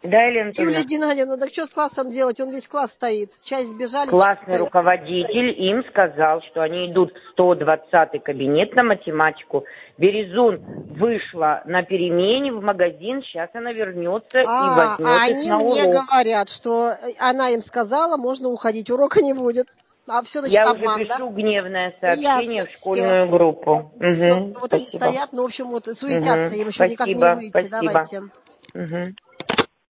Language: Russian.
Да, Елена Юлия Анатольевна? Геннадьевна, так что с классом делать? Он весь класс стоит. Часть сбежали, Классный руководитель им сказал, что они идут в 120-й кабинет на математику. Березун вышла на перемене в магазин, сейчас она вернется и возьмет их они на мне урок. говорят, что она им сказала, можно уходить, урока не будет. А все, значит, Я уже обман, да? пишу гневное Ясно, сообщение в все. школьную группу. Все. Угу, Вот они спасибо. стоят, ну, в общем, вот суетятся, им еще никак не Спасибо, выйти. спасибо. Давайте. Угу.